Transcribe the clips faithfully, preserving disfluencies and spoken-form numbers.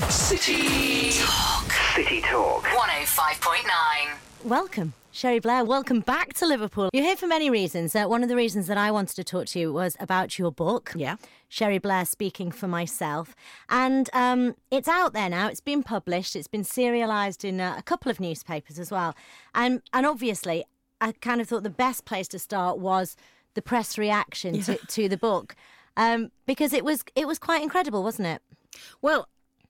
City Talk. City Talk. one oh five point nine. Welcome, Sherry Blair. Welcome back to Liverpool. You're here for many reasons. Uh, one of the reasons that I wanted to talk to you was about your book. Yeah. Sherry Blair Speaking for Myself. And um, it's out there now. It's been published. It's been serialised in uh, a couple of newspapers as well. And, and obviously, I kind of thought the best place to start was the press reaction Yeah. to, to the book. Um, because it was it was quite incredible, wasn't it? Well,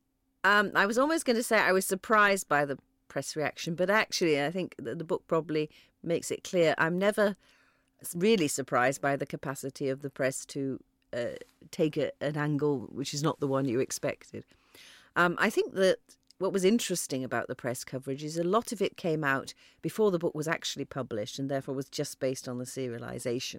um, I was almost going to say I was surprised by the press reaction, but actually I think that the book probably makes it clear I'm never really surprised by the capacity of the press to uh, take a, an angle which is not the one you expected. Um, I think that what was interesting about the press coverage is a lot of it came out before the book was actually published and therefore was just based on the serialisation.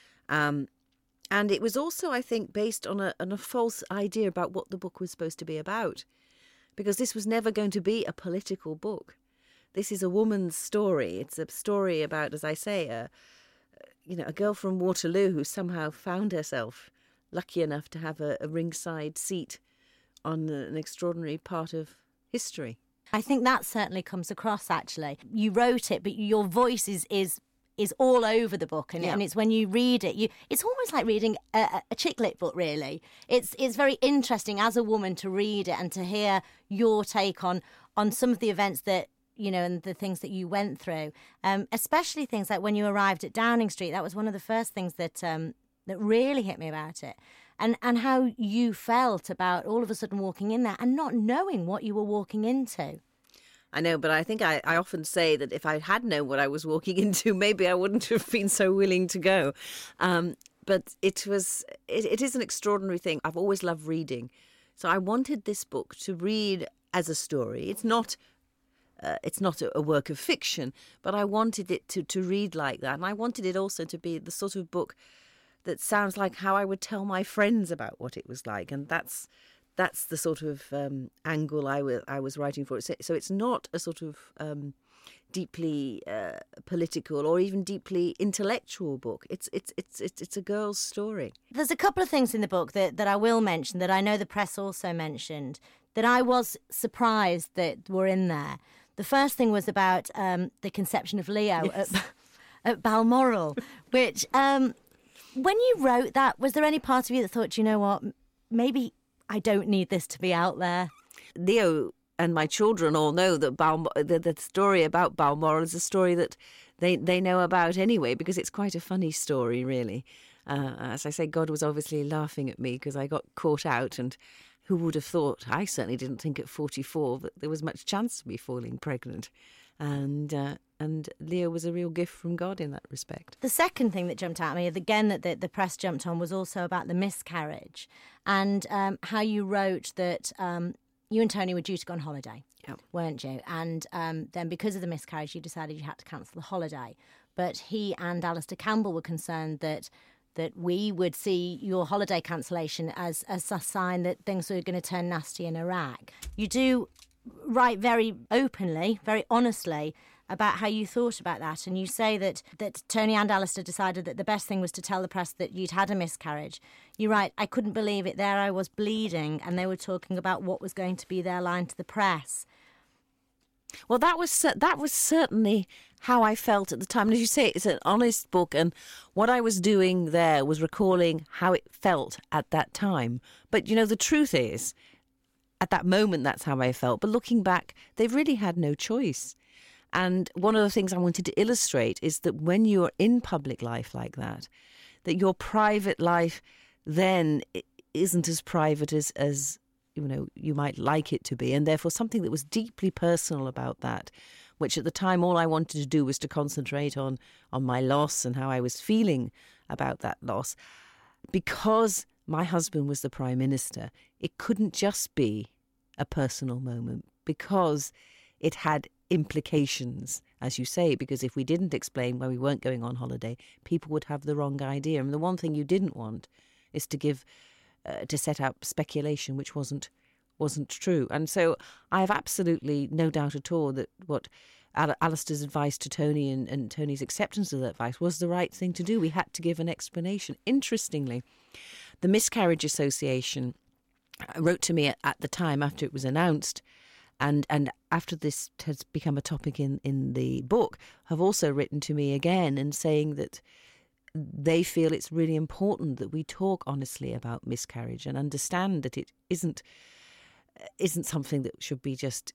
Um, and it was also, I think, based on a, on a false idea about what the book was supposed to be about. Because this was never going to be a political book. This is a woman's story. It's a story about, as I say, a, you know, a girl from Waterloo who somehow found herself lucky enough to have a, a ringside seat on an extraordinary part of history. I think that certainly comes across, actually. You wrote it, but your voice is is, is all over the book, and, Yeah. and it's when you read it, you it's almost like reading a, a chick lit book, really. It's it's very interesting as a woman to read it and to hear your take on on some of the events that, you know, and the things that you went through, um, especially things like when you arrived at Downing Street. That was one of the first things that um, that really hit me about it. And and how you felt about all of a sudden walking in there and not knowing what you were walking into. I know, but I think I, I often say that if I had known what I was walking into, maybe I wouldn't have been so willing to go. Um, but it was, it, it is an extraordinary thing. I've always loved reading. So I wanted this book to read as a story. It's not uh, it's not a, a work of fiction, but I wanted it to, to read like that. And I wanted it also to be the sort of book that sounds like how I would tell my friends about what it was like. And that's that's the sort of um, angle I, w- I was writing for. So, so it's not a sort of um, deeply uh, political or even deeply intellectual book. It's it's it's it's it's a girl's story. There's a couple of things in the book that, that I will mention that I know the press also mentioned that I was surprised that were in there. The first thing was about um, the conception of Leo Yes. at, at Balmoral, which um, when you wrote that, was there any part of you that thought, you know what, maybe I don't need this to be out there? Leo and my children all know that Balm- the, the story about Balmoral is a story that they, they know about anyway, because it's quite a funny story, really. Uh, as I say, God was obviously laughing at me because I got caught out, and who would have thought, I certainly didn't think at forty-four that there was much chance of me falling pregnant. And uh, and Leo was a real gift from God in that respect. The second thing that jumped out at me, again, that the, the press jumped on, was also about the miscarriage and um, how you wrote that um, you and Tony were due to go on holiday, Yep. weren't you? And um, then because of the miscarriage, you decided you had to cancel the holiday. But he and Alistair Campbell were concerned that that we would see your holiday cancellation as, as a sign that things were going to turn nasty in Iraq. You do write very openly, very honestly, about how you thought about that, and you say that, that Tony and Alistair decided that the best thing was to tell the press that you'd had a miscarriage. You write, I couldn't believe it, there I was bleeding, and they were talking about what was going to be their line to the press. Well, that was cer- that was certainly how I felt at the time. And as you say, it's an honest book, and what I was doing there was recalling how it felt at that time. But, you know, the truth is, at that moment, that's how I felt. But looking back, they really had no choice. And one of the things I wanted to illustrate is that when you're in public life like that, that your private life then isn't as private as, as you know, you might like it to be. And therefore, something that was deeply personal about that, which at the time all I wanted to do was to concentrate on, on my loss and how I was feeling about that loss. Because my husband was the Prime Minister, it couldn't just be a personal moment, because it had implications, as you say, because if we didn't explain why we weren't going on holiday, people would have the wrong idea. And the one thing you didn't want is to give, uh, to set up speculation which wasn't wasn't true. And so I have absolutely no doubt at all that what Al- Alistair's advice to Tony and, and Tony's acceptance of that advice was the right thing to do. We had to give an explanation. Interestingly, the Miscarriage Association wrote to me at, at the time after it was announced, and and after this has become a topic in, in the book, have also written to me again and saying that they feel it's really important that we talk honestly about miscarriage and understand that it isn't isn't something that should be just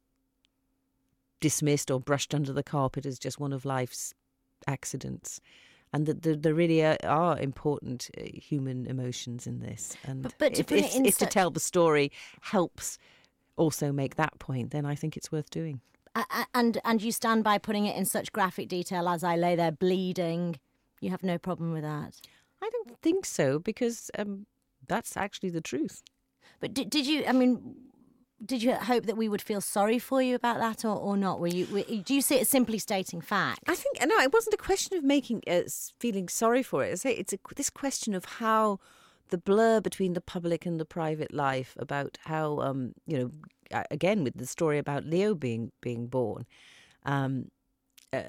dismissed or brushed under the carpet as just one of life's accidents, and that there, there really are, are important uh, human emotions in this. And but, but to if, put if, it in if such... to tell the story helps also make that point, then I think it's worth doing. Uh, and and you stand by putting it in such graphic detail as I lay there bleeding. You have no problem with that? I don't think so, because um, that's actually the truth. But did, did you, I mean, did you hope that we would feel sorry for you about that, or, or not? Were you? Were, do you see it as simply stating facts? I think, no, it wasn't a question of making uh, feeling sorry for it. I say it's a, this question of how the blur between the public and the private life about how, um, you know, again, with the story about Leo being, being born, um, uh,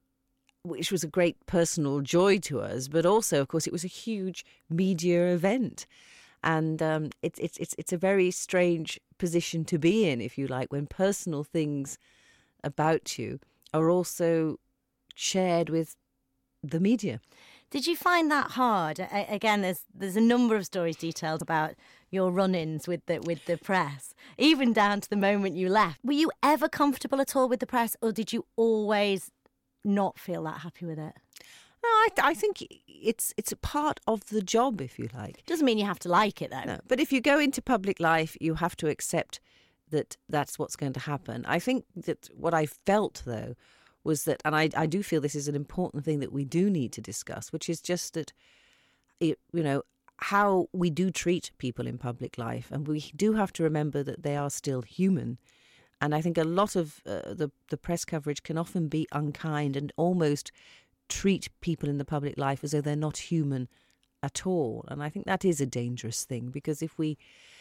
which was a great personal joy to us, but also, of course, it was a huge media event. And um, it's it's it's it's a very strange position to be in, if you like, when personal things about you are also shared with the media. Did you find that hard? I, again, there's there's a number of stories detailed about your run-ins with the with the press, even down to the moment you left. Were you ever comfortable at all with the press, or did you always not feel that happy with it? No, I, I think it's it's a part of the job, if you like. Doesn't mean you have to like it, though. No, but if you go into public life, you have to accept that that's what's going to happen. I think that what I felt, though, was that, and I, I do feel this is an important thing that we do need to discuss, which is just that, you know, how we do treat people in public life. And we do have to remember that they are still human. And I think a lot of uh, the, the press coverage can often be unkind and almost treat people in the public life as though they're not human at all. And I think that is a dangerous thing, because if we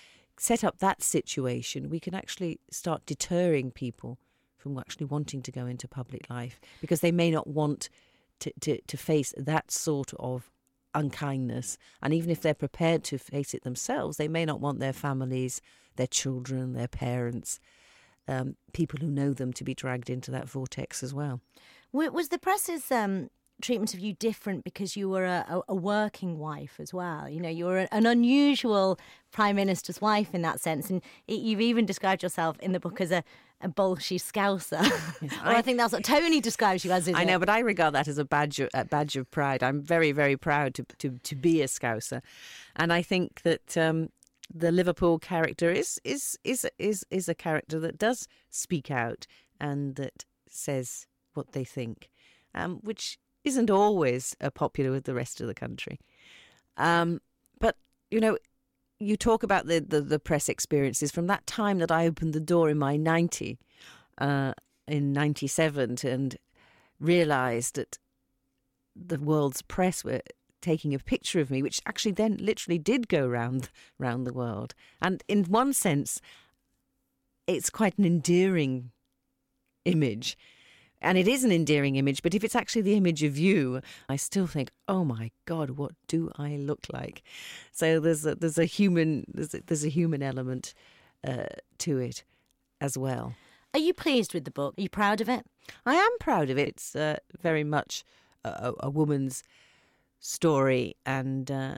set up that situation, we can actually start deterring people from actually wanting to go into public life, because they may not want to, to, to face that sort of unkindness. And even if they're prepared to face it themselves, they may not want their families, their children, their parents, um, people who know them to be dragged into that vortex as well. Was the press's um, treatment of you different because you were a, a working wife as well? You know, you were an unusual Prime Minister's wife in that sense. And you've even described yourself in the book as a, a bolshy Scouser. Yes, well, I, I think that's what Tony describes you as, isn't I know, it? but I regard that as a badge of, a badge of pride. I'm very, very proud to, to, to be a Scouser. And I think that um, the Liverpool character is, is, is, is, is a character that does speak out and that says what they think, um, which isn't always uh, popular with the rest of the country. Um, but, you know, you talk about the, the, the press experiences from that time that I opened the door in my ninety, uh, in ninety-seven, and realised that the world's press were taking a picture of me, which actually then literally did go round, round the world. And in one sense, it's quite an endearing image. And it is an endearing image, but if it's actually the image of you, I still think, oh my God, what do I look like? So there's a, there's a human there's a, there's a human element uh, to it as well. Are you pleased with the book? Are you proud of it? I am proud of it. It's uh, very much a, a woman's story, and uh,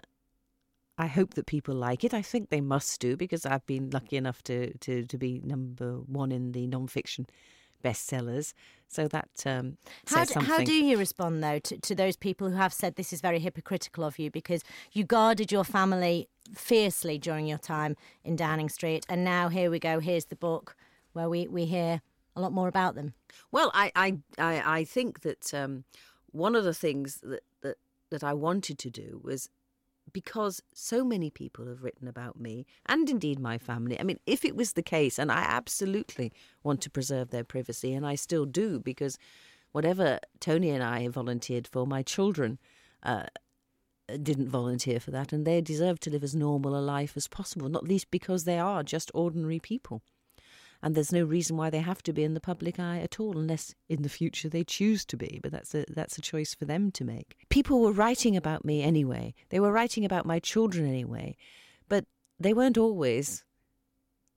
I hope that people like it. I think they must do, because I've been lucky enough to, to, to be number one in the non-fiction bestsellers, so that um, says how do, something. How do you respond, though, to, to those people who have said this is very hypocritical of you, because you guarded your family fiercely during your time in Downing Street, and now here we go, here's the book where we, we hear a lot more about them? Well, I I, I, I think that um, one of the things that, that, that I wanted to do was, because so many people have written about me and indeed my family. I mean, if it was the case, and I absolutely want to preserve their privacy, and I still do, because whatever Tony and I volunteered for, my children uh, didn't volunteer for that, and they deserve to live as normal a life as possible, not least because they are just ordinary people. And there's no reason why they have to be in the public eye at all, unless in the future they choose to be. But that's a that's a choice for them to make. People were writing about me anyway. They were writing about my children anyway. But they weren't always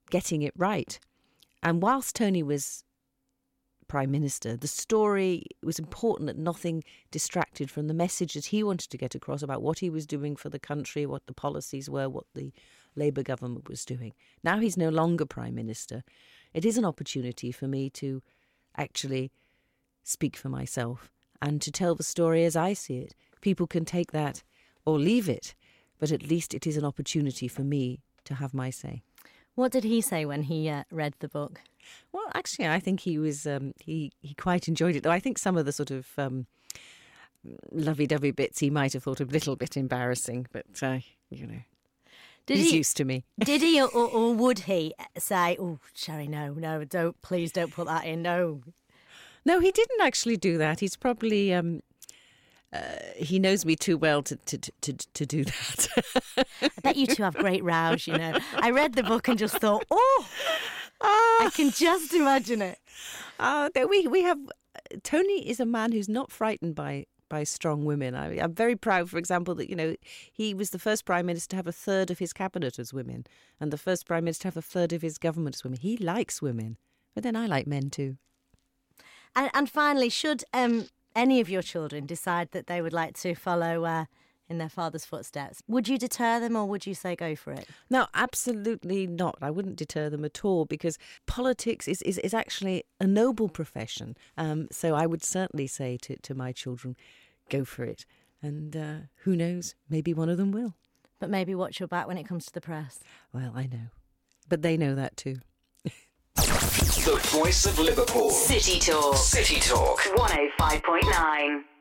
getting it right. And whilst Tony was Prime Minister, the story was important that nothing distracted from the message that he wanted to get across about what he was doing for the country, what the policies were, what the Labour government was doing. Now he's no longer Prime Minister. It is an opportunity for me to actually speak for myself and to tell the story as I see it. People can take that or leave it, but at least it is an opportunity for me to have my say. What did he say when he uh, read the book? Well, actually, I think he was um, he he quite enjoyed it. Though I think some of the sort of um, lovey-dovey bits he might have thought a little bit embarrassing, but uh, you know, did he's he, used to me. Did he, or, or would he say, "Oh, Sherry, no, no, don't, please, don't put that in, no"? No, he didn't actually do that. He's probably um, uh, he knows me too well to to to, to do that. I bet you two have great rows. You know, I read the book and just thought, oh. I can just imagine it. Uh, we we have Tony is a man who's not frightened by, by strong women. I, I'm very proud, for example, that you know he was the first Prime Minister to have a third of his cabinet as women, and the first Prime Minister to have a third of his government as women. He likes women, but then I like men too. And, and finally, should um, any of your children decide that they would like to follow uh, in their father's footsteps, would you deter them or would you say go for it? No, absolutely not. I wouldn't deter them at all because politics is, is, is actually a noble profession. Um, so I would certainly say to, to my children, go for it. And uh, who knows, maybe one of them will. But maybe watch your back when it comes to the press. Well, I know. But they know that too. The voice of Liverpool. City Talk. City Talk. one oh five point nine.